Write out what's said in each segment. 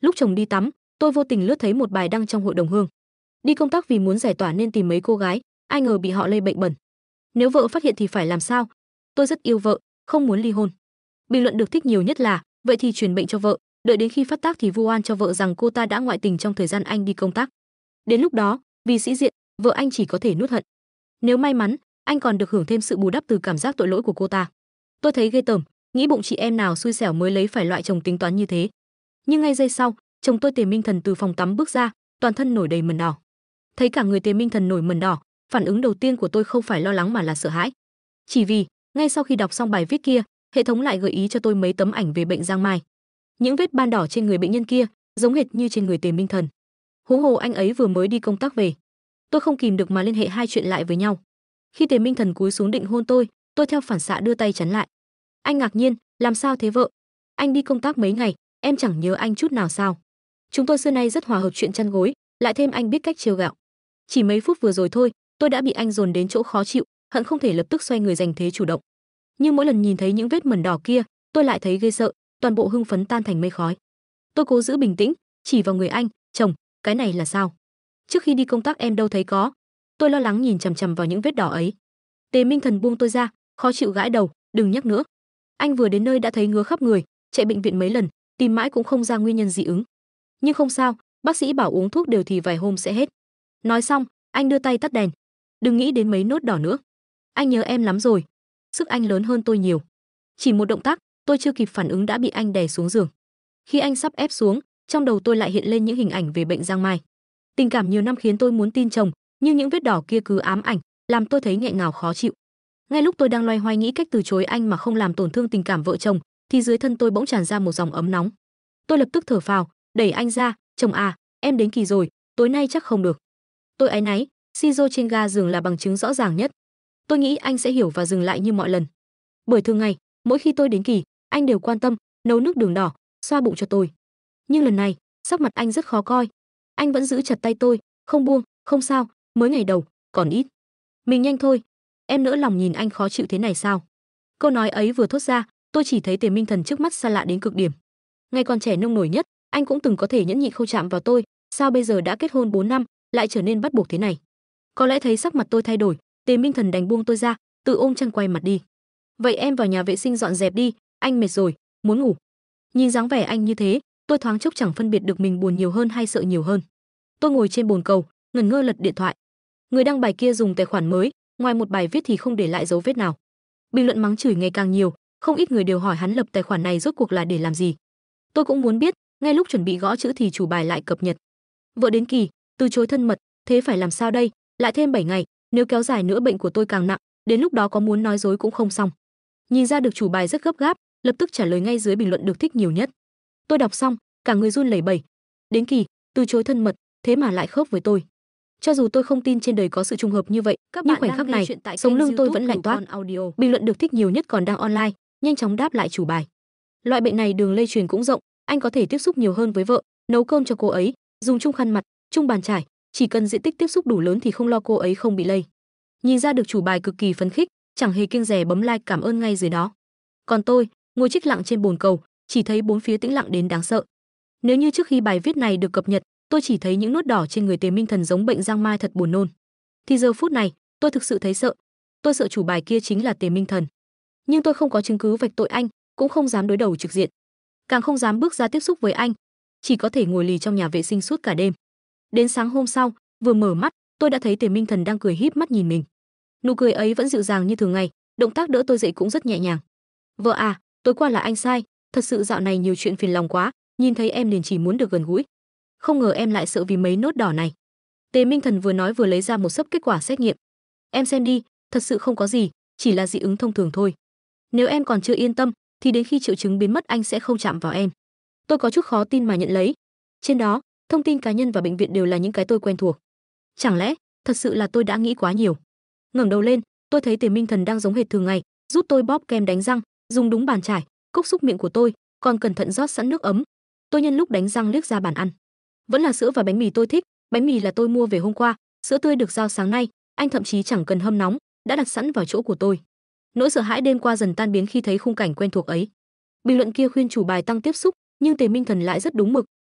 Lúc chồng đi tắm, tôi vô tình lướt thấy một bài đăng trong hội đồng hương. Đi công tác vì muốn giải tỏa nên tìm mấy cô gái, ai ngờ bị họ lây bệnh bẩn. Nếu vợ phát hiện thì phải làm sao? Tôi rất yêu vợ, không muốn ly hôn. Bình luận được thích nhiều nhất là vậy thì truyền bệnh cho vợ, đợi đến khi phát tác thì vu oan cho vợ rằng cô ta đã ngoại tình trong thời gian anh đi công tác. Đến lúc đó, vì sĩ diện, vợ anh chỉ có thể nuốt hận. Nếu may mắn, anh còn được hưởng thêm sự bù đắp từ cảm giác tội lỗi của cô ta. Tôi thấy ghê tởm, nghĩ bụng chị em nào xui xẻo mới lấy phải loại chồng tính toán như thế. Nhưng ngay giây sau, chồng tôi Tề Minh Thần từ phòng tắm bước ra, toàn thân nổi đầy mẩn đỏ. Thấy cả người Tề Minh Thần nổi mẩn đỏ, phản ứng đầu tiên của tôi không phải lo lắng mà là sợ hãi. Chỉ vì, ngay sau khi đọc xong bài viết kia, hệ thống lại gợi ý cho tôi mấy tấm ảnh về bệnh giang mai. Những vết ban đỏ trên người bệnh nhân kia giống hệt như trên người Tề Minh Thần. Huống hồ anh ấy vừa mới đi công tác về. Tôi không kìm được mà liên hệ hai chuyện lại với nhau. Khi Tề Minh Thần cúi xuống định hôn tôi theo phản xạ đưa tay chắn lại. Anh ngạc nhiên, làm sao thế vợ? Anh đi công tác mấy ngày, em chẳng nhớ anh chút nào sao? Chúng tôi xưa nay rất hòa hợp chuyện chăn gối, lại thêm anh biết cách trêu ghẹo. Chỉ mấy phút vừa rồi thôi, tôi đã bị anh dồn đến chỗ khó chịu, hận không thể lập tức xoay người giành thế chủ động. Nhưng mỗi lần nhìn thấy những vết mẩn đỏ kia, tôi lại thấy ghê sợ, toàn bộ hưng phấn tan thành mây khói. Tôi cố giữ bình tĩnh, chỉ vào người anh, chồng, cái này là sao? Trước khi đi công tác em đâu thấy có. Tôi lo lắng nhìn chằm chằm vào những vết đỏ ấy. Tề Minh Thần buông tôi ra, khó chịu gãi đầu, đừng nhắc nữa. Anh vừa đến nơi đã thấy ngứa khắp người, chạy bệnh viện mấy lần, tìm mãi cũng không ra nguyên nhân dị ứng. Nhưng không sao, bác sĩ bảo uống thuốc đều thì vài hôm sẽ hết. Nói xong, anh đưa tay tắt đèn. Đừng nghĩ đến mấy nốt đỏ nữa. Anh nhớ em lắm rồi. Sức anh lớn hơn tôi nhiều. Chỉ một động tác, tôi chưa kịp phản ứng đã bị anh đè xuống giường. Khi anh sắp ép xuống, trong đầu tôi lại hiện lên những hình ảnh về bệnh giang mai. Tình cảm nhiều năm khiến tôi muốn tin chồng, nhưng những vết đỏ kia cứ ám ảnh, làm tôi thấy nghẹn ngào khó chịu. Ngay lúc tôi đang loay hoay nghĩ cách từ chối anh mà không làm tổn thương tình cảm vợ chồng, thì dưới thân tôi bỗng tràn ra một dòng ấm nóng. Tôi lập tức thở phào, đẩy anh ra, chồng à, em đến kỳ rồi, tối nay chắc không được. Tôi áy náy, Shizo trên ga giường là bằng chứng rõ ràng nhất. Tôi nghĩ anh sẽ hiểu và dừng lại như mọi lần. Bởi thường ngày, mỗi khi tôi đến kỳ, anh đều quan tâm, nấu nước đường đỏ, xoa bụng cho tôi. Nhưng lần này, sắc mặt anh rất khó coi. Anh vẫn giữ chặt tay tôi, không buông, không sao, mới ngày đầu, còn ít. Mình nhanh thôi, em nỡ lòng nhìn anh khó chịu thế này sao? Câu nói ấy vừa thốt ra, tôi chỉ thấy Tề Minh Thần trước mắt xa lạ đến cực điểm. Ngày còn trẻ nông nổi nhất, anh cũng từng có thể nhẫn nhịn không chạm vào tôi, sao bây giờ đã kết hôn 4 năm, lại trở nên bắt buộc thế này? Có lẽ thấy sắc mặt tôi thay đổi, Tề Minh Thần đành buông tôi ra, tự ôm chăn quay mặt đi. Vậy em vào nhà vệ sinh dọn dẹp đi, anh mệt rồi, muốn ngủ. Nhìn dáng vẻ anh như thế, tôi thoáng chốc chẳng phân biệt được mình buồn nhiều hơn hay sợ nhiều hơn. Tôi ngồi trên bồn cầu, ngẩn ngơ lật điện thoại. Người đăng bài kia dùng tài khoản mới, ngoài một bài viết thì không để lại dấu vết nào. Bình luận mắng chửi ngày càng nhiều, không ít người đều hỏi hắn lập tài khoản này rốt cuộc là để làm gì. Tôi cũng muốn biết, ngay lúc chuẩn bị gõ chữ thì chủ bài lại cập nhật. Vợ đến kỳ, từ chối thân mật, thế phải làm sao đây? Lại thêm 7 ngày, nếu kéo dài nữa bệnh của tôi càng nặng, đến lúc đó có muốn nói dối cũng không xong. Nhìn ra được chủ bài rất gấp gáp, lập tức trả lời ngay dưới bình luận được thích nhiều nhất. Tôi đọc xong, cả người run lẩy bẩy. Đến kỳ, từ chối thân mật, thế mà lại khớp với tôi. Cho dù tôi không tin trên đời có sự trùng hợp như vậy, nhưng khoảnh khắc này, sống lưng tôi vẫn lạnh toát. Bình luận được thích nhiều nhất còn đang online, nhanh chóng đáp lại chủ bài. Loại bệnh này đường lây truyền cũng rộng, anh có thể tiếp xúc nhiều hơn với vợ, nấu cơm cho cô ấy, dùng chung khăn mặt, chung bàn chải, chỉ cần diện tích tiếp xúc đủ lớn thì không lo cô ấy không bị lây. Nhìn ra được chủ bài cực kỳ phấn khích, chẳng hề kiêng dè bấm like cảm ơn ngay dưới đó. Còn tôi, ngồi trích lặng trên bồn cầu, chỉ thấy bốn phía tĩnh lặng đến đáng sợ. Nếu như trước khi bài viết này được cập nhật, tôi chỉ thấy những nốt đỏ trên người Tề Minh Thần giống bệnh giang mai thật buồn nôn, thì giờ phút này, tôi thực sự thấy sợ. Tôi sợ chủ bài kia chính là Tề Minh Thần. Nhưng tôi không có chứng cứ vạch tội anh, cũng không dám đối đầu trực diện, càng không dám bước ra tiếp xúc với anh, chỉ có thể ngồi lì trong nhà vệ sinh suốt cả đêm. Đến sáng hôm sau, vừa mở mắt, tôi đã thấy Tề Minh Thần đang cười híp mắt nhìn mình. Nụ cười ấy vẫn dịu dàng như thường ngày, động tác đỡ tôi dậy cũng rất nhẹ nhàng. Vợ à, tối qua là anh sai, thật sự dạo này nhiều chuyện phiền lòng quá, nhìn thấy em liền chỉ muốn được gần gũi. Không ngờ em lại sợ vì mấy nốt đỏ này. Tề Minh Thần vừa nói vừa lấy ra một xấp kết quả xét nghiệm. Em xem đi, thật sự không có gì, chỉ là dị ứng thông thường thôi. Nếu em còn chưa yên tâm, thì đến khi triệu chứng biến mất anh sẽ không chạm vào em. Tôi có chút khó tin mà nhận lấy. Trên đó, thông tin cá nhân và bệnh viện đều là những cái tôi quen thuộc. Chẳng lẽ, thật sự là tôi đã nghĩ quá nhiều. Ngẩng đầu lên, tôi thấy Tề Minh Thần đang giống hệt thường ngày, giúp tôi bóp kem đánh răng, dùng đúng bàn chải, cốc xúc miệng của tôi, còn cẩn thận rót sẵn nước ấm. Tôi nhân lúc đánh răng liếc ra bàn ăn. Vẫn là sữa và bánh mì tôi thích, bánh mì là tôi mua về hôm qua, sữa tươi được giao sáng nay, anh thậm chí chẳng cần hâm nóng, đã đặt sẵn vào chỗ của tôi. Nỗi sợ hãi đêm qua dần tan biến khi thấy khung cảnh quen thuộc ấy. Bình luận kia khuyên chủ bài tăng tiếp xúc, nhưng Tề Minh Thần lại rất đúng mực,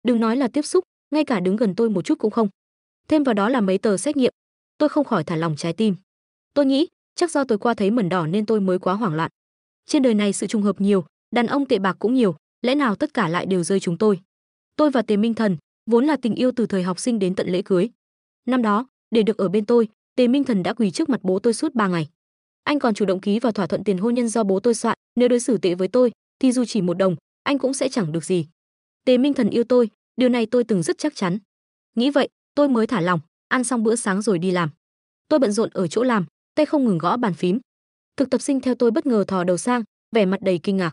đừng nói là tiếp xúc, ngay cả đứng gần tôi một chút cũng không. Thêm vào đó là mấy tờ xét nghiệm, tôi không khỏi thả lỏng trái tim. Tôi nghĩ, chắc do tối qua thấy mẩn đỏ nên tôi mới quá hoảng loạn. Trên đời này sự trùng hợp nhiều, đàn ông tệ bạc cũng nhiều, lẽ nào tất cả lại đều rơi chúng tôi? Tôi và Tề Minh Thần vốn là tình yêu từ thời học sinh đến tận lễ cưới. Năm đó, để được ở bên tôi, Tề Minh Thần đã quỳ trước mặt bố tôi suốt 3 ngày. Anh còn chủ động ký vào thỏa thuận tiền hôn nhân do bố tôi soạn, nếu đối xử tệ với tôi thì dù chỉ 1 đồng, anh cũng sẽ chẳng được gì. Tề Minh Thần yêu tôi, điều này tôi từng rất chắc chắn. Nghĩ vậy, tôi mới thả lỏng, ăn xong bữa sáng rồi đi làm. Tôi bận rộn ở chỗ làm, tay không ngừng gõ bàn phím. Thực tập sinh theo tôi bất ngờ thò đầu sang, vẻ mặt đầy kinh ngạc.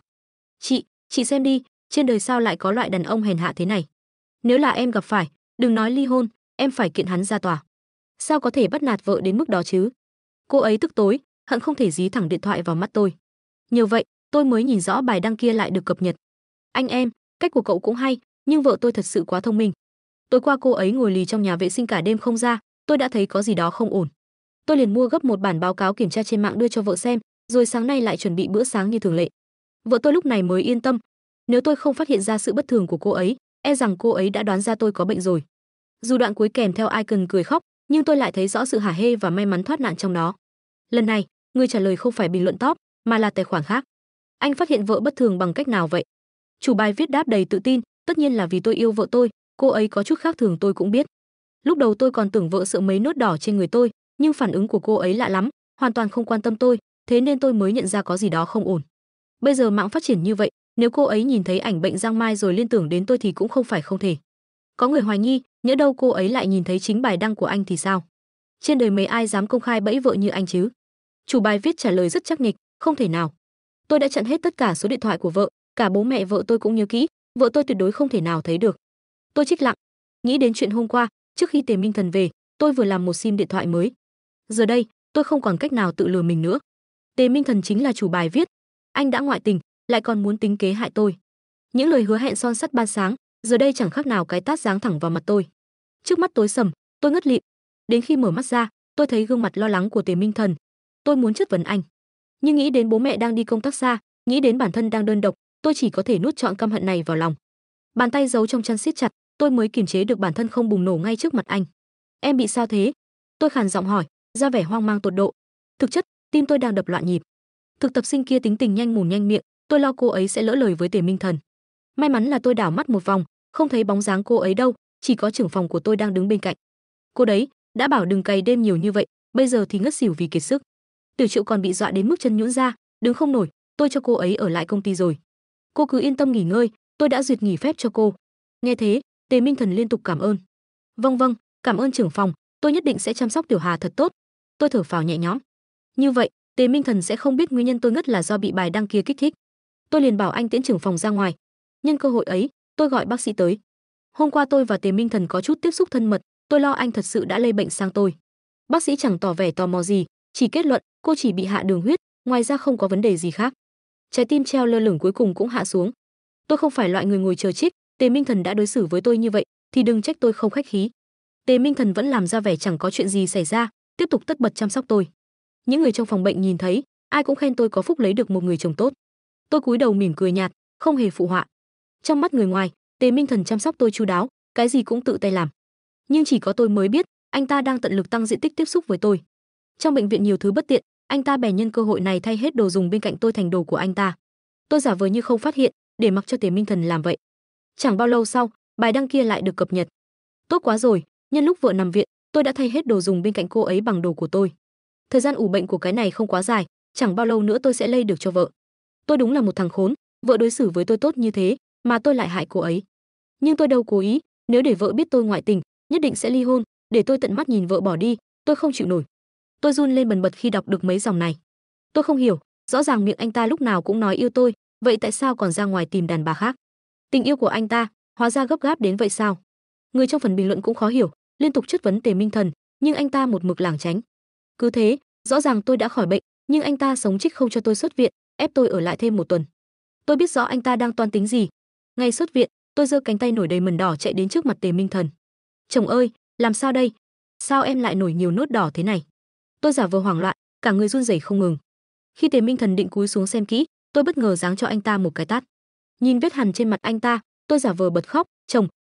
Chị xem đi, trên đời sao lại có loại đàn ông hèn hạ thế này? Nếu là em gặp phải, đừng nói ly hôn, em phải kiện hắn ra tòa. Sao có thể bắt nạt vợ đến mức đó chứ? Cô ấy tức tối, hận không thể dí thẳng điện thoại vào mắt tôi. Nhờ vậy, tôi mới nhìn rõ bài đăng kia lại được cập nhật. Anh em, cách của cậu cũng hay, nhưng vợ tôi thật sự quá thông minh. Tối qua cô ấy ngồi lì trong nhà vệ sinh cả đêm không ra, tôi đã thấy có gì đó không ổn. Tôi liền mua gấp một bản báo cáo kiểm tra trên mạng đưa cho vợ xem, rồi sáng nay lại chuẩn bị bữa sáng như thường lệ. Vợ tôi lúc này mới yên tâm. Nếu tôi không phát hiện ra sự bất thường của cô ấy, e rằng cô ấy đã đoán ra tôi có bệnh rồi. Dù đoạn cuối kèm theo icon cười khóc, nhưng tôi lại thấy rõ sự hả hê và may mắn thoát nạn trong đó. Lần này, người trả lời không phải bình luận top, mà là tài khoản khác. Anh phát hiện vợ bất thường bằng cách nào vậy? Chủ bài viết đáp đầy tự tin, tất nhiên là vì tôi yêu vợ tôi, cô ấy có chút khác thường tôi cũng biết. Lúc đầu tôi còn tưởng vợ sợ mấy nốt đỏ trên người tôi, nhưng phản ứng của cô ấy lạ lắm, hoàn toàn không quan tâm tôi, thế nên tôi mới nhận ra có gì đó không ổn. Bây giờ mạng phát triển như vậy, nếu cô ấy nhìn thấy ảnh bệnh giang mai rồi liên tưởng đến tôi thì cũng không phải không thể. Có người hoài nghi, nhỡ đâu cô ấy lại nhìn thấy chính bài đăng của anh thì sao? Trên đời mấy ai dám công khai bẫy vợ như anh chứ? Chủ bài viết trả lời rất chắc nịch, không thể nào. Tôi đã chặn hết tất cả số điện thoại của vợ, cả bố mẹ vợ tôi cũng nhớ kỹ, vợ tôi tuyệt đối không thể nào thấy được. Tôi trích lặng, nghĩ đến chuyện hôm qua, trước khi Tề Minh Thần về, tôi vừa làm một sim điện thoại mới. Giờ đây, tôi không còn cách nào tự lừa mình nữa. Tề Minh Thần chính là chủ bài viết, anh đã ngoại tình, lại còn muốn tính kế hại tôi. Những lời hứa hẹn son sắt ban sáng, giờ đây chẳng khác nào cái tát giáng thẳng vào mặt tôi. Trước mắt tối sầm, tôi ngất lịm. Đến khi mở mắt ra, tôi thấy gương mặt lo lắng của Tề Minh Thần. Tôi muốn chất vấn anh, nhưng nghĩ đến bố mẹ đang đi công tác xa, nghĩ đến bản thân đang đơn độc, tôi chỉ có thể nuốt trọn căm hận này vào lòng. Bàn tay giấu trong chăn siết chặt, tôi mới kiềm chế được bản thân không bùng nổ ngay trước mặt anh. Em bị sao thế? Tôi khàn giọng hỏi, ra vẻ hoang mang tột độ. Thực chất, tim tôi đang đập loạn nhịp. Thực tập sinh kia tính tình nhanh mồm nhanh miệng, tôi lo cô ấy sẽ lỡ lời với Tề Minh Thần. May mắn là tôi đảo mắt một vòng, không thấy bóng dáng cô ấy đâu, chỉ có trưởng phòng của tôi đang đứng bên cạnh. Cô đấy, đã bảo đừng cày đêm nhiều như vậy, bây giờ thì ngất xỉu vì kiệt sức. Tiểu Triệu còn bị dọa đến mức chân nhũn ra, đứng không nổi, tôi cho cô ấy ở lại công ty rồi. Cô cứ yên tâm nghỉ ngơi, tôi đã duyệt nghỉ phép cho cô. Nghe thế, Tề Minh Thần liên tục cảm ơn. Vâng, cảm ơn trưởng phòng, tôi nhất định sẽ chăm sóc Tiểu Hà thật tốt. Tôi thở phào nhẹ nhõm. Như vậy, Tề Minh Thần sẽ không biết nguyên nhân tôi ngất là do bị bài đăng kia kích thích. Tôi liền bảo anh tiễn trưởng phòng ra ngoài. Nhân cơ hội ấy, tôi gọi bác sĩ tới. Hôm qua tôi và Tề Minh Thần có chút tiếp xúc thân mật, tôi lo anh thật sự đã lây bệnh sang tôi. Bác sĩ chẳng tỏ vẻ tò mò gì, chỉ kết luận cô chỉ bị hạ đường huyết, ngoài ra không có vấn đề gì khác. Trái tim treo lơ lửng cuối cùng cũng hạ xuống. Tôi không phải loại người ngồi chờ chết, Tề Minh Thần đã đối xử với tôi như vậy thì đừng trách tôi không khách khí. Tề Minh Thần vẫn làm ra vẻ chẳng có chuyện gì xảy ra, tiếp tục tất bật chăm sóc tôi. Những người trong phòng bệnh nhìn thấy, ai cũng khen tôi có phúc lấy được một người chồng tốt. Tôi cúi đầu mỉm cười nhạt, không hề phụ họa. Trong mắt người ngoài, Tề Minh Thần chăm sóc tôi chu đáo, cái gì cũng tự tay làm. Nhưng chỉ có tôi mới biết, anh ta đang tận lực tăng diện tích tiếp xúc với tôi. Trong bệnh viện nhiều thứ bất tiện, anh ta bèn nhân cơ hội này thay hết đồ dùng bên cạnh tôi thành đồ của anh ta. Tôi giả vờ như không phát hiện, để mặc cho Tề Minh Thần làm vậy. Chẳng bao lâu sau, bài đăng kia lại được cập nhật. Tốt quá rồi, nhân lúc vợ nằm viện, tôi đã thay hết đồ dùng bên cạnh cô ấy bằng đồ của tôi. Thời gian ủ bệnh của cái này không quá dài, chẳng bao lâu nữa tôi sẽ lây được cho vợ. Tôi đúng là một thằng khốn, vợ đối xử với tôi tốt như thế, mà tôi lại hại cô ấy. Nhưng tôi đâu cố ý, nếu để vợ biết tôi ngoại tình, nhất định sẽ ly hôn, để tôi tận mắt nhìn vợ bỏ đi, tôi không chịu nổi. Tôi run lên bần bật khi đọc được mấy dòng này. Tôi không hiểu, rõ ràng miệng anh ta lúc nào cũng nói yêu tôi, vậy tại sao còn ra ngoài tìm đàn bà khác? Tình yêu của anh ta, hóa ra gấp gáp đến vậy sao? Người trong phần bình luận cũng khó hiểu, liên tục chất vấn Tề Minh Thần, nhưng anh ta một mực lảng tránh. Cứ thế, rõ ràng tôi đã khỏi bệnh, nhưng anh ta sống trích không cho tôi xuất viện, ép tôi ở lại thêm 1 tuần. Tôi biết rõ anh ta đang toan tính gì. Ngày xuất viện, tôi giơ cánh tay nổi đầy mẩn đỏ chạy đến trước mặt Tề Minh Thần. Chồng ơi, làm sao đây? Sao em lại nổi nhiều nốt đỏ thế này? Tôi giả vờ hoảng loạn, cả người run rẩy không ngừng. Khi Tề Minh Thần định cúi xuống xem kỹ, tôi bất ngờ giáng cho anh ta một cái tát. Nhìn vết hằn trên mặt anh ta, tôi giả vờ bật khóc, "Chồng,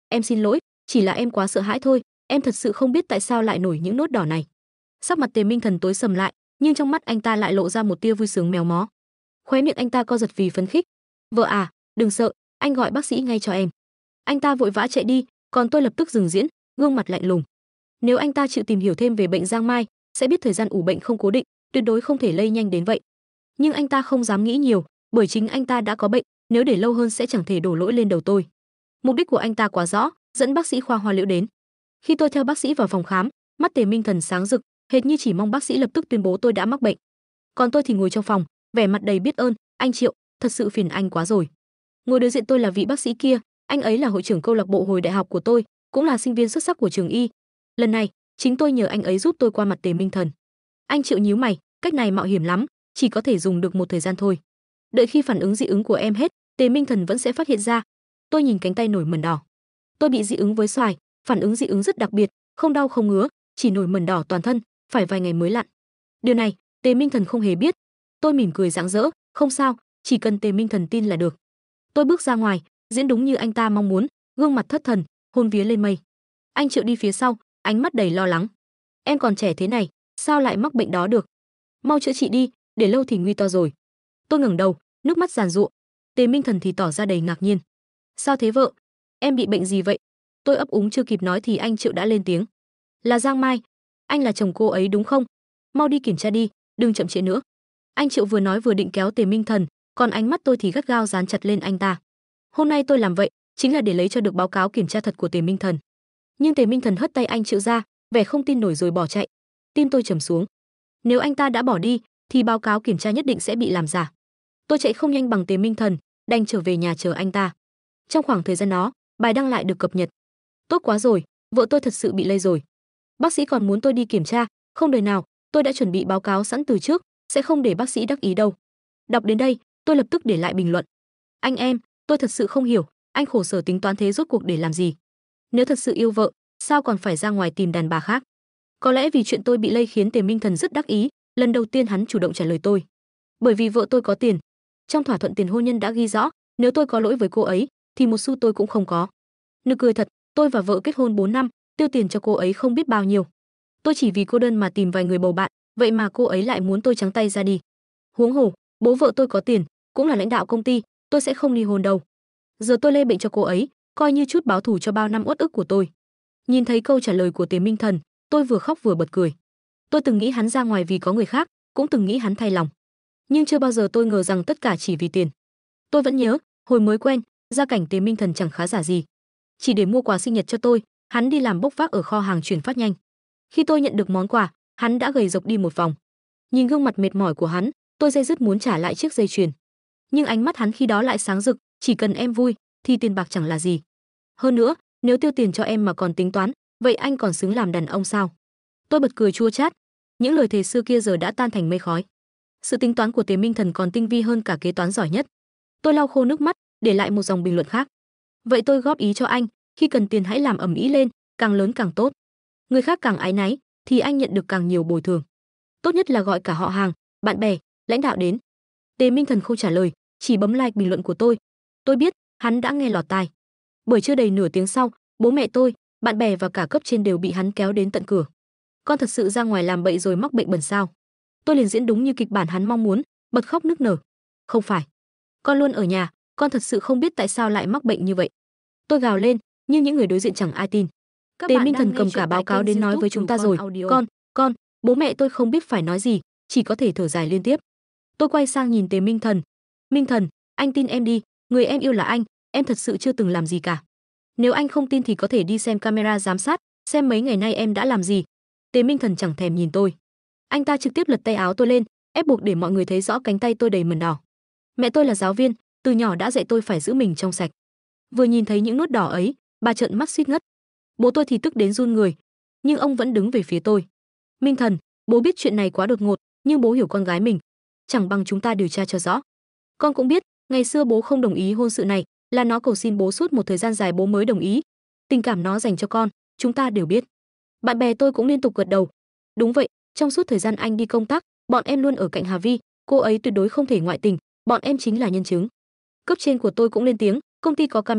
Em xin lỗi, chỉ là em quá sợ hãi thôi, em thật sự không biết tại sao lại nổi những nốt đỏ này. Sắc mặt Tề Minh Thần tối sầm lại, nhưng trong mắt anh ta lại lộ ra một tia vui sướng méo mó. Khóe miệng anh ta co giật vì phấn khích. Vợ à, đừng sợ, anh gọi bác sĩ ngay cho em. Anh ta vội vã chạy đi, còn tôi lập tức dừng diễn, gương mặt lạnh lùng. Nếu anh ta chịu tìm hiểu thêm về bệnh Giang Mai, sẽ biết thời gian ủ bệnh không cố định, tuyệt đối không thể lây nhanh đến vậy. Nhưng anh ta không dám nghĩ nhiều, bởi chính anh ta đã có bệnh, nếu để lâu hơn sẽ chẳng thể đổ lỗi lên đầu tôi. Mục đích của anh ta quá rõ, dẫn bác sĩ khoa Hoa Liễu đến. Khi tôi theo bác sĩ vào phòng khám, mắt Tề Minh Thần sáng rực, hệt như chỉ mong bác sĩ lập tức tuyên bố tôi đã mắc bệnh. Còn tôi thì ngồi trong phòng, vẻ mặt đầy biết ơn, anh Triệu, thật sự phiền anh quá rồi. Ngồi đối diện tôi là vị bác sĩ kia, anh ấy là hội trưởng câu lạc bộ hồi đại học của tôi, cũng là sinh viên xuất sắc của trường y. Lần này, chính tôi nhờ anh ấy giúp tôi qua mặt Tề Minh Thần. Anh Triệu nhíu mày, cách này mạo hiểm lắm, chỉ có thể dùng được một thời gian thôi. Đợi khi phản ứng dị ứng của em hết, Tề Minh Thần vẫn sẽ phát hiện ra. Tôi nhìn cánh tay nổi mẩn đỏ. Tôi bị dị ứng với xoài, phản ứng dị ứng rất đặc biệt, không đau không ngứa, chỉ nổi mẩn đỏ toàn thân, phải vài ngày mới lặn. Điều này, Tề Minh Thần không hề biết. Tôi mỉm cười rạng rỡ, không sao, chỉ cần Tề Minh Thần tin là được. Tôi bước ra ngoài, diễn đúng như anh ta mong muốn, gương mặt thất thần, hồn vía lên mây. Anh Triệu đi phía sau, ánh mắt đầy lo lắng. Em còn trẻ thế này, sao lại mắc bệnh đó được? Mau chữa trị đi, để lâu thì nguy to rồi. Tôi ngẩng đầu, nước mắt giàn giụa. Tề Minh Thần thì tỏ ra đầy ngạc nhiên. Sao thế vợ? Em bị bệnh gì vậy? Tôi ấp úng chưa kịp nói thì anh Triệu đã lên tiếng. Là Giang Mai. Anh là chồng cô ấy đúng không? Mau đi kiểm tra đi, đừng chậm trễ nữa. Anh Triệu vừa nói vừa định kéo Tề Minh Thần, còn ánh mắt tôi thì gắt gao dán chặt lên anh ta. Hôm nay tôi làm vậy chính là để lấy cho được báo cáo kiểm tra thật của Tề Minh Thần. Nhưng Tề Minh Thần hất tay anh Triệu ra, vẻ không tin nổi rồi bỏ chạy. Tim tôi trầm xuống. Nếu anh ta đã bỏ đi, thì báo cáo kiểm tra nhất định sẽ bị làm giả. Tôi chạy không nhanh bằng Tề Minh Thần, đành trở về nhà chờ anh ta. Trong khoảng thời gian đó, bài đăng lại được cập nhật. Tốt quá rồi, vợ tôi thật sự bị lây rồi. Bác sĩ còn muốn tôi đi kiểm tra, không đời nào, tôi đã chuẩn bị báo cáo sẵn từ trước, sẽ không để bác sĩ đắc ý đâu. Đọc đến đây, tôi lập tức để lại bình luận. Anh em, tôi thật sự không hiểu, anh khổ sở tính toán thế rốt cuộc để làm gì? Nếu thật sự yêu vợ, sao còn phải ra ngoài tìm đàn bà khác? Có lẽ vì chuyện tôi bị lây khiến Tề Minh Thần rất đắc ý, lần đầu tiên hắn chủ động trả lời tôi. Bởi vì vợ tôi có tiền. Trong thỏa thuận tiền hôn nhân đã ghi rõ, nếu tôi có lỗi với cô ấy, thì một xu tôi cũng không có. Nực cười thật, tôi và vợ kết hôn 4 năm, tiêu tiền cho cô ấy không biết bao nhiêu. Tôi chỉ vì cô đơn mà tìm vài người bầu bạn, vậy mà cô ấy lại muốn tôi trắng tay ra đi. Huống hồ, bố vợ tôi có tiền, cũng là lãnh đạo công ty, tôi sẽ không ly hôn đâu. Giờ tôi lây bệnh cho cô ấy, coi như chút báo thù cho bao năm uất ức của tôi. Nhìn thấy câu trả lời của Tề Minh Thần, tôi vừa khóc vừa bật cười. Tôi từng nghĩ hắn ra ngoài vì có người khác, cũng từng nghĩ hắn thay lòng. Nhưng chưa bao giờ tôi ngờ rằng tất cả chỉ vì tiền. Tôi vẫn nhớ, hồi mới quen, gia cảnh Tề Minh Thần chẳng khá giả gì. Chỉ để mua quà sinh nhật cho tôi, hắn đi làm bốc vác ở kho hàng chuyển phát nhanh. Khi tôi nhận được món quà, hắn đã gầy rộc đi một vòng. Nhìn gương mặt mệt mỏi của hắn, tôi day dứt muốn trả lại chiếc dây chuyền. Nhưng ánh mắt hắn khi đó lại sáng rực, chỉ cần em vui, thì tiền bạc chẳng là gì. Hơn nữa, nếu tiêu tiền cho em mà còn tính toán, vậy anh còn xứng làm đàn ông sao? Tôi bật cười chua chát. Những lời thề xưa kia giờ đã tan thành mây khói. Sự tính toán của Tề Minh Thần còn tinh vi hơn cả kế toán giỏi nhất. Tôi lau khô nước mắt, để lại một dòng bình luận khác. Vậy tôi góp ý cho anh, khi cần tiền hãy làm ầm ĩ lên, càng lớn càng tốt. Người khác càng áy náy, thì anh nhận được càng nhiều bồi thường. Tốt nhất là gọi cả họ hàng, bạn bè, lãnh đạo đến. Tề Minh Thần không trả lời, chỉ bấm like bình luận của tôi. Tôi biết, hắn đã nghe lọt tai. Bởi chưa đầy nửa tiếng sau, bố mẹ tôi, bạn bè và cả cấp trên đều bị hắn kéo đến tận cửa. Con thật sự ra ngoài làm bậy rồi mắc bệnh bẩn sao? Tôi liền diễn đúng như kịch bản hắn mong muốn, bật khóc nức nở. Không phải, con luôn ở nhà, con thật sự không biết tại sao lại mắc bệnh như vậy. Tôi gào lên, nhưng những người đối diện chẳng ai tin. Tề Minh Thần cầm cả báo cáo đến nói với chúng ta rồi. Con, bố mẹ tôi không biết phải nói gì, chỉ có thể thở dài liên tiếp. Tôi quay sang nhìn Tề Minh Thần. Minh Thần, anh tin em đi, người em yêu là anh, em thật sự chưa từng làm gì cả. Nếu anh không tin thì có thể đi xem camera giám sát, xem mấy ngày nay em đã làm gì. Tề Minh Thần chẳng thèm nhìn tôi. Anh ta trực tiếp lật tay áo tôi lên, ép buộc để mọi người thấy rõ cánh tay tôi đầy mẩn đỏ. Mẹ tôi là giáo viên, từ nhỏ đã dạy tôi phải giữ mình trong sạch. Vừa nhìn thấy những nốt đỏ ấy, bà trợn mắt suýt ngất. Bố tôi thì tức đến run người, nhưng ông vẫn đứng về phía tôi. Minh Thần, bố biết chuyện này quá đột ngột, nhưng bố hiểu con gái mình, chẳng bằng chúng ta điều tra cho rõ. Con cũng biết, ngày xưa bố không đồng ý hôn sự này, là nó cầu xin bố suốt một thời gian dài bố mới đồng ý. Tình cảm nó dành cho con, chúng ta đều biết. Bạn bè tôi cũng liên tục gật đầu. Đúng vậy, trong suốt thời gian anh đi công tác, bọn em luôn ở cạnh Hà Vi, cô ấy tuyệt đối không thể ngoại tình, bọn em chính là nhân chứng. Cấp trên của tôi cũng lên tiếng, công ty có camera,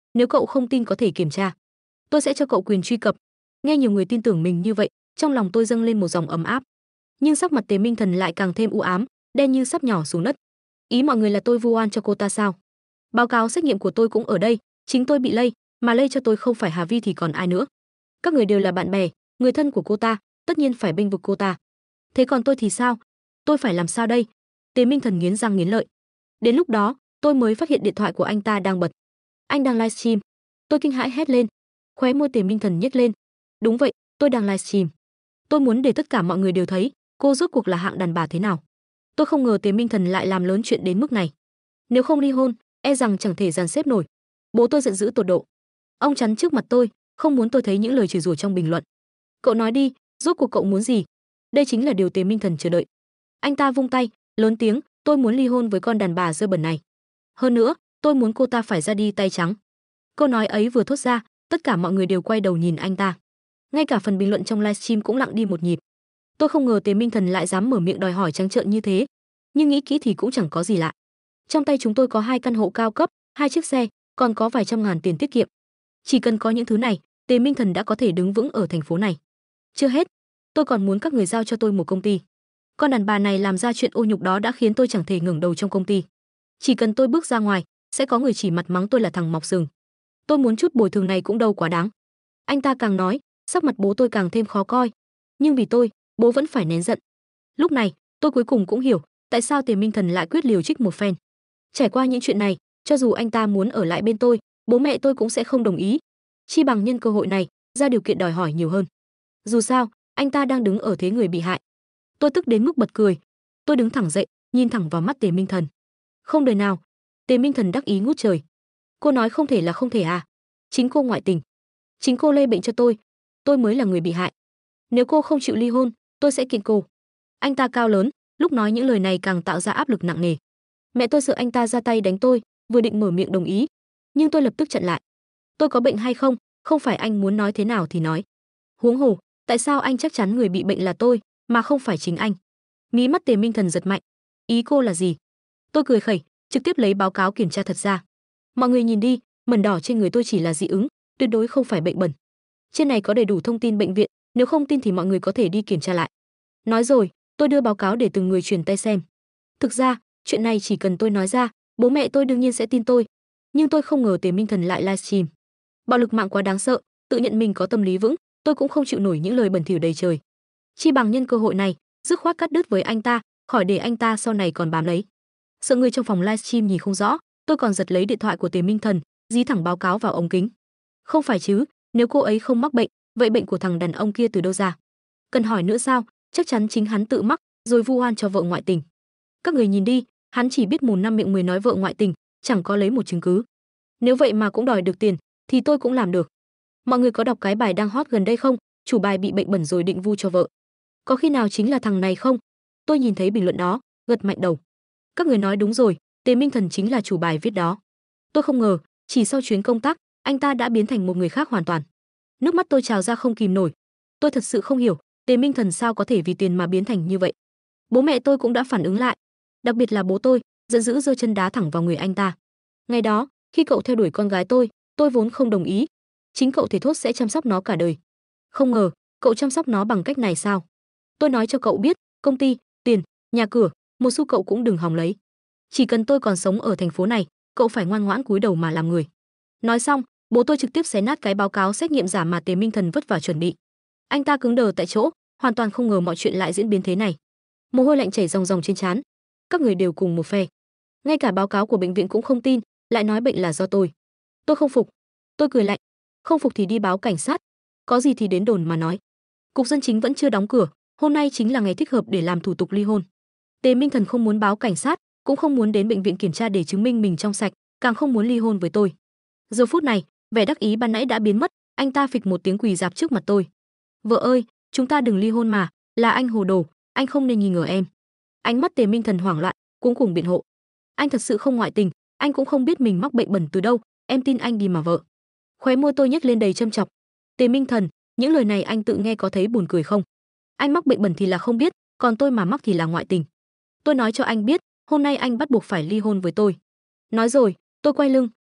Nếu cậu không tin có thể kiểm tra. Tôi sẽ cho cậu quyền truy cập. Nghe nhiều người tin tưởng mình như vậy, trong lòng tôi dâng lên một dòng ấm áp. Nhưng sắc mặt Tề Minh Thần lại càng thêm u ám, đen như sắp nhỏ xuống đất. Ý mọi người là tôi vu oan cho cô ta sao? Báo cáo xét nghiệm của tôi cũng ở đây, chính tôi bị lây, mà lây cho tôi không phải Hà Vi thì còn ai nữa. Các người đều là bạn bè, người thân của cô ta, tất nhiên phải bênh vực cô ta. Thế còn tôi thì sao? Tôi phải làm sao đây? Tề Minh Thần nghiến răng nghiến lợi. Đến lúc đó, tôi mới phát hiện điện thoại của anh ta đang bật. Anh đang livestream. Tôi kinh hãi hét lên. Khóe môi Tề Minh Thần nhếch lên. Đúng vậy, tôi đang livestream. Tôi muốn để tất cả mọi người đều thấy, cô rốt cuộc là hạng đàn bà thế nào. Tôi không ngờ Tề Minh Thần lại làm lớn chuyện đến mức này. Nếu không ly hôn, e rằng chẳng thể dàn xếp nổi. Bố tôi giận dữ tột độ. Ông chắn trước mặt tôi, không muốn tôi thấy những lời chửi rủa trong bình luận. Cậu nói đi, rốt cuộc cậu muốn gì? Đây chính là điều Tề Minh Thần chờ đợi. Anh ta vung tay, lớn tiếng, tôi muốn ly hôn với con đàn bà dơ bẩn này. Hơn nữa, tôi muốn cô ta phải ra đi tay trắng. Câu nói ấy vừa thốt ra, tất cả mọi người đều quay đầu nhìn anh ta. Ngay cả phần bình luận trong livestream cũng lặng đi một nhịp. Tôi không ngờ Tề Minh Thần lại dám mở miệng đòi hỏi trắng trợn như thế, nhưng nghĩ kỹ thì cũng chẳng có gì lạ. Trong tay chúng tôi có 2 căn hộ cao cấp, 2 chiếc xe, còn có vài trăm ngàn tiền tiết kiệm. Chỉ cần có những thứ này, Tề Minh Thần đã có thể đứng vững ở thành phố này. Chưa hết, tôi còn muốn các người giao cho tôi một công ty. Con đàn bà này làm ra chuyện ô nhục đó đã khiến tôi chẳng thể ngẩng đầu trong công ty. Chỉ cần tôi bước ra ngoài, sẽ có người chỉ mặt mắng tôi là thằng mọc sừng. Tôi muốn chút bồi thường này cũng đâu quá đáng. Anh ta càng nói, sắc mặt bố tôi càng thêm khó coi. Nhưng vì tôi, bố vẫn phải nén giận. Lúc này, tôi cuối cùng cũng hiểu tại sao Tề Minh Thần lại quyết liều trích một phen. Trải qua những chuyện này, cho dù anh ta muốn ở lại bên tôi, bố mẹ tôi cũng sẽ không đồng ý. Chi bằng nhân cơ hội này, ra điều kiện đòi hỏi nhiều hơn. Dù sao, anh ta đang đứng ở thế người bị hại. Tôi tức đến mức bật cười. Tôi đứng thẳng dậy, nhìn thẳng vào mắt Tề Minh Thần. Không đời nào. Tề Minh Thần đắc ý ngút trời. Cô nói không thể là không thể à? Chính cô ngoại tình. Chính cô lây bệnh cho tôi mới là người bị hại. Nếu cô không chịu ly hôn, tôi sẽ kiện cô. Anh ta cao lớn, lúc nói những lời này càng tạo ra áp lực nặng nề. Mẹ tôi sợ anh ta ra tay đánh tôi, vừa định mở miệng đồng ý, nhưng tôi lập tức chặn lại. Tôi có bệnh hay không phải anh muốn nói thế nào thì nói. Huống hồ, tại sao anh chắc chắn người bị bệnh là tôi, mà không phải chính anh? Mí mắt Tề Minh Thần giật mạnh. Ý cô là gì? Tôi cười khẩy, trực tiếp lấy báo cáo kiểm tra thật ra. Mọi người nhìn đi, mẩn đỏ trên người tôi chỉ là dị ứng, tuyệt đối không phải bệnh bẩn. Trên này có đầy đủ thông tin bệnh viện, nếu không tin thì mọi người có thể đi kiểm tra lại. Nói rồi, tôi đưa báo cáo để từng người truyền tay xem. Thực ra, chuyện này chỉ cần tôi nói ra, bố mẹ tôi đương nhiên sẽ tin tôi. Nhưng tôi không ngờ Tề Minh Thần lại livestream. Bạo lực mạng quá đáng sợ, tự nhận mình có tâm lý vững, tôi cũng không chịu nổi những lời bẩn thỉu đầy trời. Chi bằng nhân cơ hội này, dứt khoát cắt đứt với anh ta, khỏi để anh ta sau này còn bám lấy. Sợ người trong phòng livestream nhìn không rõ, tôi còn giật lấy điện thoại của Tề Minh Thần, dí thẳng báo cáo vào ống kính. Không phải chứ, nếu cô ấy không mắc bệnh, vậy bệnh của thằng đàn ông kia từ đâu ra? Cần hỏi nữa sao, chắc chắn chính hắn tự mắc, rồi vu oan cho vợ ngoại tình. Các người nhìn đi, hắn chỉ biết mồm năm miệng mười nói vợ ngoại tình, chẳng có lấy một chứng cứ. Nếu vậy mà cũng đòi được tiền, thì tôi cũng làm được. Mọi người có đọc cái bài đang hot gần đây không? Chủ bài bị bệnh bẩn rồi định vu cho vợ. Có khi nào chính là thằng này không? Tôi nhìn thấy bình luận đó, gật mạnh đầu. Các người nói đúng rồi, Tề Minh Thần chính là chủ bài viết đó. Tôi không ngờ, chỉ sau chuyến công tác, anh ta đã biến thành một người khác hoàn toàn. Nước mắt tôi trào ra không kìm nổi. Tôi thật sự không hiểu, Tề Minh Thần sao có thể vì tiền mà biến thành như vậy. Bố mẹ tôi cũng đã phản ứng lại, đặc biệt là bố tôi, giận dữ giơ chân đá thẳng vào người anh ta. Ngày đó, khi cậu theo đuổi con gái tôi vốn không đồng ý. Chính cậu thề thốt sẽ chăm sóc nó cả đời. Không ngờ, cậu chăm sóc nó bằng cách này sao? Tôi nói cho cậu biết, công ty, tiền, nhà cửa, một xu cậu cũng đừng hòng lấy. Chỉ cần tôi còn sống ở thành phố này, cậu phải ngoan ngoãn cúi đầu mà làm người. Nói xong, bố tôi trực tiếp xé nát cái báo cáo xét nghiệm giả mà Tề Minh Thần vất vả chuẩn bị. Anh ta cứng đờ tại chỗ, hoàn toàn không ngờ mọi chuyện lại diễn biến thế này. Mồ hôi lạnh chảy ròng ròng trên trán. Các người đều cùng một phe. Ngay cả báo cáo của bệnh viện cũng không tin, lại nói bệnh là do tôi. Tôi không phục. Tôi cười lạnh. Không phục thì đi báo cảnh sát. Có gì thì đến đồn mà nói. Cục dân chính vẫn chưa đóng cửa, hôm nay chính là ngày thích hợp để làm thủ tục ly hôn. Tề Minh Thần không muốn báo cảnh sát, cũng không muốn đến bệnh viện kiểm tra để chứng minh mình trong sạch, càng không muốn ly hôn với tôi. Giờ phút này, vẻ đắc ý ban nãy đã biến mất, anh ta phịch một tiếng quỳ rạp trước mặt tôi. Vợ ơi, chúng ta đừng ly hôn mà, là anh hồ đồ, anh không nên nghi ngờ em. Ánh mắt Tề Minh Thần hoảng loạn, cuống cuồng biện hộ. Anh thật sự không ngoại tình, anh cũng không biết mình mắc bệnh bẩn từ đâu, em tin anh đi mà vợ. Khóe môi tôi nhếch lên đầy châm chọc. Tề Minh Thần, những lời này anh tự nghe có thấy buồn cười không? Anh mắc bệnh bẩn thì là không biết, còn tôi mà mắc thì là ngoại tình. Tôi nói cho anh biết, hôm nay anh bắt buộc phải ly hôn với tôi. Nói rồi, tôi quay lưng,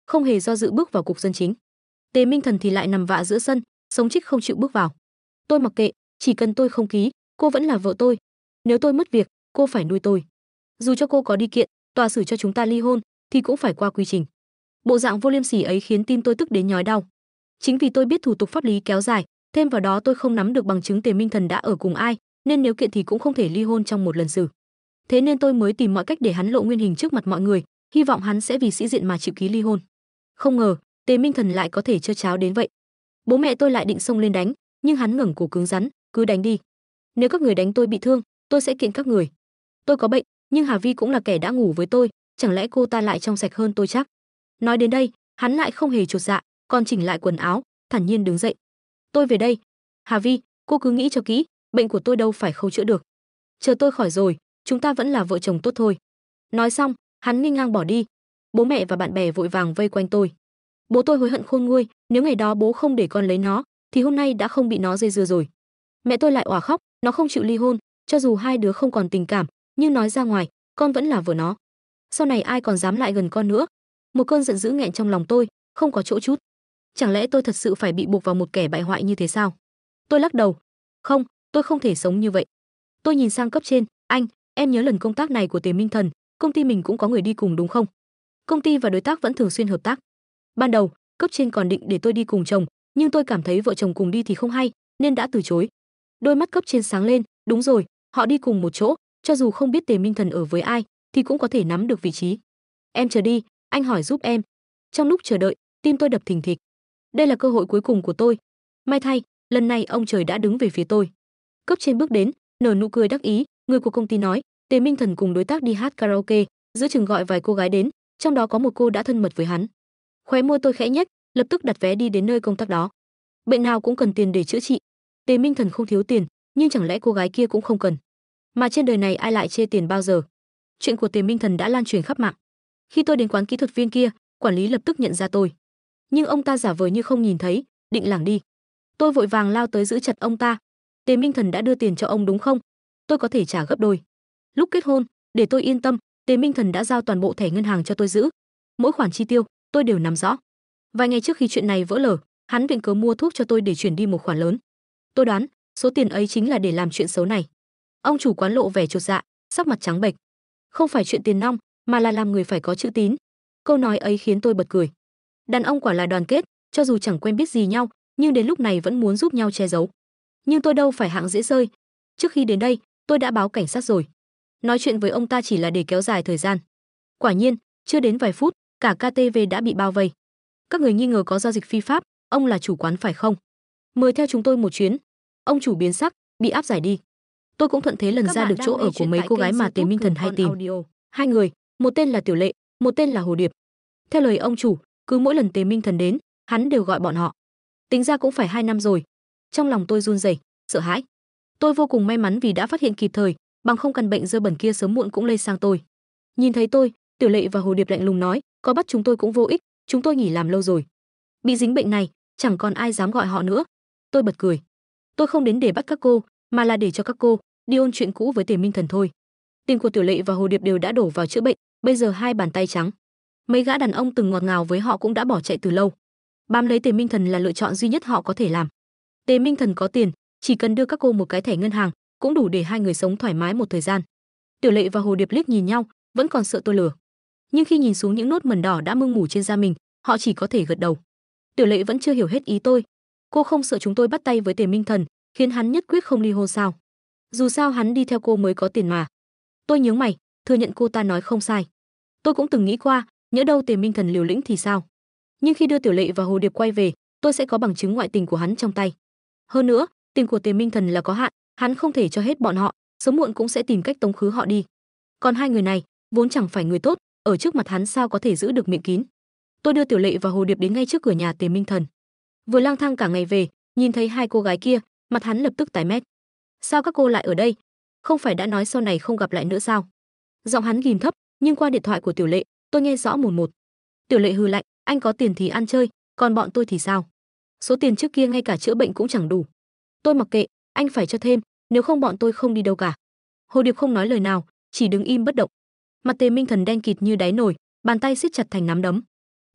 không hề do dự bước vào cục dân chính. Tề Minh Thần thì lại nằm vạ giữa sân, sống trích không chịu bước vào. Tôi mặc kệ, chỉ cần tôi không ký, cô vẫn là vợ tôi. Nếu tôi mất việc, cô phải nuôi tôi. Dù cho cô có đi kiện, tòa xử cho chúng ta ly hôn thì cũng phải qua quy trình. Bộ dạng vô liêm sỉ ấy khiến tim tôi tức đến nhói đau. Chính vì tôi biết thủ tục pháp lý kéo dài, thêm vào đó tôi không nắm được bằng chứng Tề Minh Thần đã ở cùng ai, nên nếu kiện thì cũng không thể ly hôn trong một lần xử. Thế nên tôi mới tìm mọi cách để hắn lộ nguyên hình trước mặt mọi người, hy vọng hắn sẽ vì sĩ diện mà chịu ký ly hôn. Không ngờ, Tề Minh Thần lại có thể trơ cháo đến vậy. Bố mẹ tôi lại định xông lên đánh, nhưng hắn ngẩng cổ cứng rắn, cứ đánh đi. Nếu các người đánh tôi bị thương, tôi sẽ kiện các người. Tôi có bệnh, nhưng Hà Vi cũng là kẻ đã ngủ với tôi, chẳng lẽ cô ta lại trong sạch hơn tôi chắc? Nói đến đây, hắn lại không hề chột dạ, còn chỉnh lại quần áo, thản nhiên đứng dậy. Tôi về đây. Hà Vi, cô cứ nghĩ cho kỹ, bệnh của tôi đâu phải không chữa được. Chờ tôi khỏi rồi, chúng ta vẫn là vợ chồng tốt thôi. Nói xong, hắn nghênh ngang bỏ đi. Bố mẹ và bạn bè vội vàng vây quanh tôi. Bố tôi hối hận khôn nguôi, nếu ngày đó bố không để con lấy nó, thì hôm nay đã không bị nó dây dưa rồi. Mẹ tôi lại òa khóc, nó không chịu ly hôn, cho dù hai đứa không còn tình cảm, nhưng nói ra ngoài, con vẫn là vợ nó. Sau này ai còn dám lại gần con nữa? Một cơn giận dữ nghẹn trong lòng tôi, không có chỗ trút. Chẳng lẽ tôi thật sự phải bị buộc vào một kẻ bại hoại như thế sao? Tôi lắc đầu. Không, tôi không thể sống như vậy. Tôi nhìn sang cấp trên, anh, em nhớ lần công tác này của Tề Minh Thần, công ty mình cũng có người đi cùng đúng không? Công ty và đối tác vẫn thường xuyên hợp tác. Ban đầu, cấp trên còn định để tôi đi cùng chồng, nhưng tôi cảm thấy vợ chồng cùng đi thì không hay, nên đã từ chối. Đôi mắt cấp trên sáng lên, đúng rồi, họ đi cùng một chỗ, cho dù không biết Tề Minh Thần ở với ai, thì cũng có thể nắm được vị trí. Em chờ đi, anh hỏi giúp em. Trong lúc chờ đợi, tim tôi đập thình thịch. Đây là cơ hội cuối cùng của tôi. May thay, lần này ông trời đã đứng về phía tôi. Cấp trên bước đến, nở nụ cười đắc ý, người của công ty nói, Tề Minh Thần cùng đối tác đi hát karaoke, giữa chừng gọi vài cô gái đến, trong đó có một cô đã thân mật với hắn. Khóe môi tôi khẽ nhếch, lập tức đặt vé đi đến nơi công tác đó. Bệnh nào cũng cần tiền để chữa trị. Tề Minh Thần không thiếu tiền, nhưng chẳng lẽ cô gái kia cũng không cần? Mà trên đời này ai lại chê tiền bao giờ? Chuyện của Tề Minh Thần đã lan truyền khắp mạng. Khi tôi đến quán kỹ thuật viên kia, quản lý lập tức nhận ra tôi. Nhưng ông ta giả vờ như không nhìn thấy, định lảng đi. Tôi vội vàng lao tới giữ chặt ông ta. Tề Minh Thần đã đưa tiền cho ông đúng không? Tôi có thể trả gấp đôi. Lúc kết hôn, để tôi yên tâm, Tề Minh Thần đã giao toàn bộ thẻ ngân hàng cho tôi giữ. Mỗi khoản chi tiêu, tôi đều nắm rõ. Vài ngày trước khi chuyện này vỡ lở, hắn viện cớ mua thuốc cho tôi để chuyển đi một khoản lớn. Tôi đoán, số tiền ấy chính là để làm chuyện xấu này. Ông chủ quán lộ vẻ chột dạ, sắc mặt trắng bệch. Không phải chuyện tiền nong, mà là làm người phải có chữ tín. Câu nói ấy khiến tôi bật cười. Đàn ông quả là đoàn kết, cho dù chẳng quen biết gì nhau, nhưng đến lúc này vẫn muốn giúp nhau che giấu. Nhưng tôi đâu phải hạng dễ rơi. Trước khi đến đây, tôi đã báo cảnh sát rồi. Nói chuyện với ông ta chỉ là để kéo dài thời gian. Quả nhiên, chưa đến vài phút, cả KTV đã bị bao vây. Các người nghi ngờ có giao dịch phi pháp, ông là chủ quán phải không? Mời theo chúng tôi một chuyến. Ông chủ biến sắc, bị áp giải đi. Tôi cũng thuận thế lần ra được chỗ ở của mấy cô gái mà Tề Minh Thần hay tìm. Hai người, một tên là Tiểu Lệ, một tên là Hồ Điệp. Theo lời ông chủ, cứ mỗi lần Tề Minh Thần đến, hắn đều gọi bọn họ. Tính ra cũng phải 2 năm rồi. Trong lòng tôi run rẩy, sợ hãi. Tôi vô cùng may mắn vì đã phát hiện kịp thời, bằng không căn bệnh dơ bẩn kia sớm muộn cũng lây sang tôi. Nhìn thấy tôi, Tiểu Lệ và Hồ Điệp lạnh lùng nói, có bắt chúng tôi cũng vô ích, chúng tôi nghỉ làm lâu rồi. Bị dính bệnh này, chẳng còn ai dám gọi họ nữa. Tôi bật cười. Tôi không đến để bắt các cô, mà là để cho các cô đi ôn chuyện cũ với Tề Minh Thần thôi. Tiền của Tiểu Lệ và Hồ Điệp đều đã đổ vào chữa bệnh, bây giờ hai bàn tay trắng. Mấy gã đàn ông từng ngọt ngào với họ cũng đã bỏ chạy từ lâu. Bám lấy Tề Minh Thần là lựa chọn duy nhất họ có thể làm. Tề Minh Thần có tiền, chỉ cần đưa các cô một cái thẻ ngân hàng, cũng đủ để hai người sống thoải mái một thời gian. Tiểu Lệ và Hồ Điệp liếc nhìn nhau, vẫn còn sợ tôi lừa. Nhưng khi nhìn xuống những nốt mẩn đỏ đã mưng mủ trên da mình, họ chỉ có thể gật đầu. Tiểu Lệ vẫn chưa hiểu hết ý tôi. Cô không sợ chúng tôi bắt tay với Tề Minh Thần, khiến hắn nhất quyết không ly hôn sao? Dù sao hắn đi theo cô mới có tiền mà. Tôi nhướng mày, thừa nhận cô ta nói không sai. Tôi cũng từng nghĩ qua, nhỡ đâu Tề Minh Thần liều lĩnh thì sao? Nhưng khi đưa Tiểu Lệ và Hồ Điệp quay về, tôi sẽ có bằng chứng ngoại tình của hắn trong tay. Hơn nữa, tiền của Tề Minh Thần là có hạn, hắn không thể cho hết bọn họ, sớm muộn cũng sẽ tìm cách tống khứ họ đi. Còn hai người này, vốn chẳng phải người tốt, ở trước mặt hắn sao có thể giữ được miệng kín. Tôi đưa Tiểu Lệ và Hồ Điệp đến ngay trước cửa nhà Tề Minh Thần. Vừa lang thang cả ngày về, nhìn thấy hai cô gái kia, mặt hắn lập tức tái mét. Sao các cô lại ở đây? Không phải đã nói sau này không gặp lại nữa sao? Giọng hắn ghim thấp, nhưng qua điện thoại của Tiểu Lệ, tôi nghe rõ một một. Tiểu Lệ hừ lạnh, anh có tiền thì ăn chơi, còn bọn tôi thì sao? Số tiền trước kia ngay cả chữa bệnh cũng chẳng đủ. Tôi mặc kệ, anh phải cho thêm, nếu không bọn tôi không đi đâu cả. Hồ Điệp không nói lời nào, chỉ đứng im bất động. Mặt Tề Minh Thần đen kịt như đáy nồi, bàn tay siết chặt thành nắm đấm.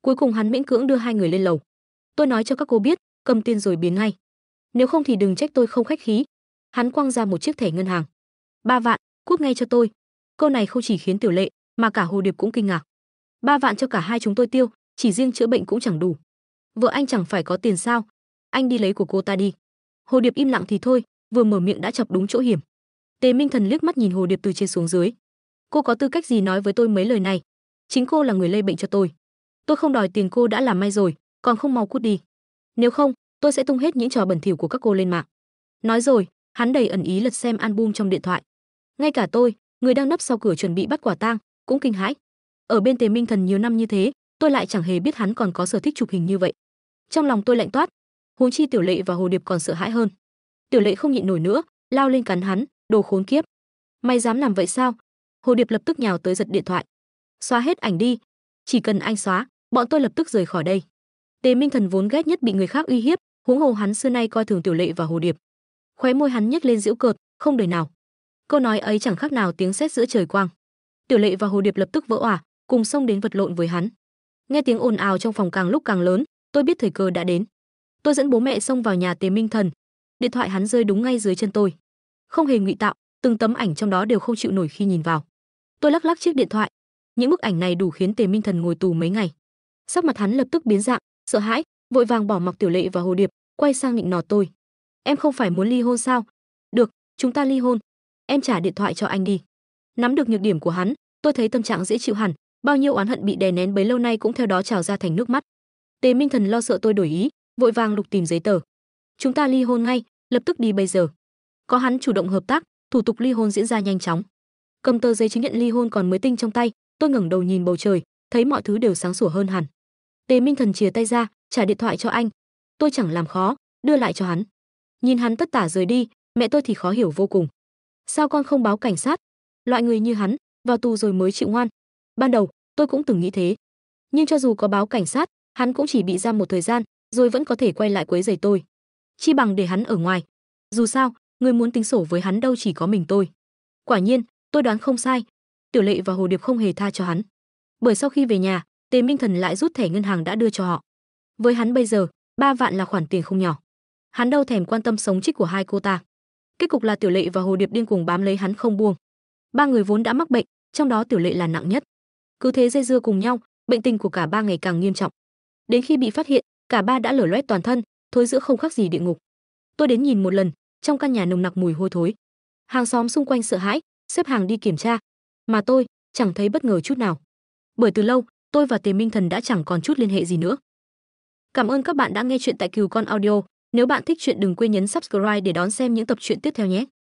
Cuối cùng hắn miễn cưỡng đưa hai người lên lầu. Tôi nói cho các cô biết, cầm tiền rồi biến ngay. Nếu không thì đừng trách tôi không khách khí. Hắn quăng ra một chiếc thẻ ngân hàng. 3 vạn, cút ngay cho tôi. Câu này không chỉ khiến Tiểu Lệ mà cả Hồ Điệp cũng kinh ngạc. 3 vạn cho cả hai chúng tôi tiêu, chỉ riêng chữa bệnh cũng chẳng đủ. Vợ anh chẳng phải có tiền sao? Anh đi lấy của cô ta đi. Hồ Điệp im lặng thì thôi, vừa mở miệng đã chọc đúng chỗ hiểm. Tề Minh Thần liếc mắt nhìn Hồ Điệp từ trên xuống dưới. Cô có tư cách gì nói với tôi mấy lời này? Chính cô là người lây bệnh cho tôi. Tôi không đòi tiền cô đã làm may rồi, còn không mau cút đi. Nếu không, tôi sẽ tung hết những trò bẩn thỉu của các cô lên mạng. Nói rồi, hắn đầy ẩn ý lật xem album trong điện thoại. Ngay cả tôi, người đang nấp sau cửa chuẩn bị bắt quả tang, cũng kinh hãi. Ở bên Tề Minh Thần nhiều năm như thế, tôi lại chẳng hề biết hắn còn có sở thích chụp hình như vậy. Trong lòng tôi lạnh toát, huống chi Tiểu Lệ và Hồ Điệp còn sợ hãi hơn. Tiểu Lệ không nhịn nổi nữa, lao lên cắn hắn, đồ khốn kiếp. Mày dám làm vậy sao? Hồ Điệp lập tức nhào tới giật điện thoại. Xóa hết ảnh đi, chỉ cần anh xóa, bọn tôi lập tức rời khỏi đây. Tề Minh Thần vốn ghét nhất bị người khác uy hiếp, huống hồ hắn xưa nay coi thường Tiểu Lệ và Hồ Điệp. Khóe môi hắn nhếch lên giễu cợt, không đời nào. Câu nói ấy chẳng khác nào tiếng sét giữa trời quang. Tiểu Lệ và Hồ Điệp lập tức vỡ òa, cùng xông đến vật lộn với hắn. Nghe tiếng ồn ào trong phòng càng lúc càng lớn, tôi biết thời cơ đã đến. Tôi dẫn bố mẹ xông vào nhà Tề Minh Thần. Điện thoại hắn rơi đúng ngay dưới chân tôi. Không hề ngụy tạo, từng tấm ảnh trong đó đều không chịu nổi khi nhìn vào. Tôi lắc lắc chiếc điện thoại. Những bức ảnh này đủ khiến Tề Minh Thần ngồi tù mấy ngày. Sắc mặt hắn lập tức biến dạng, sợ hãi, vội vàng bỏ mặc Tiểu Lệ và Hồ Điệp, quay sang nịnh nọt tôi. Em không phải muốn ly hôn sao? Được, chúng ta ly hôn. Em trả điện thoại cho anh đi. Nắm được nhược điểm của hắn, tôi thấy tâm trạng dễ chịu hẳn, bao nhiêu oán hận bị đè nén bấy lâu nay cũng theo đó trào ra thành nước mắt. Tề Minh Thần lo sợ tôi đổi ý, vội vàng lục tìm giấy tờ. Chúng ta ly hôn ngay, lập tức đi bây giờ. Có hắn chủ động hợp tác, thủ tục ly hôn diễn ra nhanh chóng. Cầm tờ giấy chứng nhận ly hôn còn mới tinh trong tay, tôi ngẩng đầu nhìn bầu trời, thấy mọi thứ đều sáng sủa hơn hẳn. Tề Minh Thần chìa tay ra, trả điện thoại cho anh. Tôi chẳng làm khó, đưa lại cho hắn. Nhìn hắn tất tả rời đi, mẹ tôi thì khó hiểu vô cùng. Sao con không báo cảnh sát? Loại người như hắn, vào tù rồi mới chịu ngoan. Ban đầu, tôi cũng từng nghĩ thế. Nhưng cho dù có báo cảnh sát, hắn cũng chỉ bị giam một thời gian, rồi vẫn có thể quay lại quấy rầy tôi. Chi bằng để hắn ở ngoài. Dù sao, người muốn tính sổ với hắn đâu chỉ có mình tôi. Quả nhiên, tôi đoán không sai. Tiểu Lệ và Hồ Điệp không hề tha cho hắn. Bởi sau khi về nhà, Tề Minh Thần lại rút thẻ ngân hàng đã đưa cho họ. Với hắn bây giờ, 3 vạn là khoản tiền không nhỏ. Hắn đâu thèm quan tâm sống chết của hai cô ta. Kết cục là Tiểu Lệ và Hồ Điệp điên cuồng bám lấy hắn không buông. Ba người vốn đã mắc bệnh, trong đó Tiểu Lệ là nặng nhất. Cứ thế dây dưa cùng nhau, bệnh tình của cả ba ngày càng nghiêm trọng. Đến khi bị phát hiện, cả ba đã lở loét toàn thân, thối rữa không khác gì địa ngục. Tôi đến nhìn một lần, trong căn nhà nồng nặc mùi hôi thối. Hàng xóm xung quanh sợ hãi, xếp hàng đi kiểm tra, mà tôi chẳng thấy bất ngờ chút nào. Bởi từ lâu, tôi và Tề Minh Thần đã chẳng còn chút liên hệ gì nữa. Cảm ơn các bạn đã nghe chuyện tại Cừu Con Audio. Nếu bạn thích chuyện đừng quên nhấn subscribe để đón xem những tập truyện tiếp theo nhé.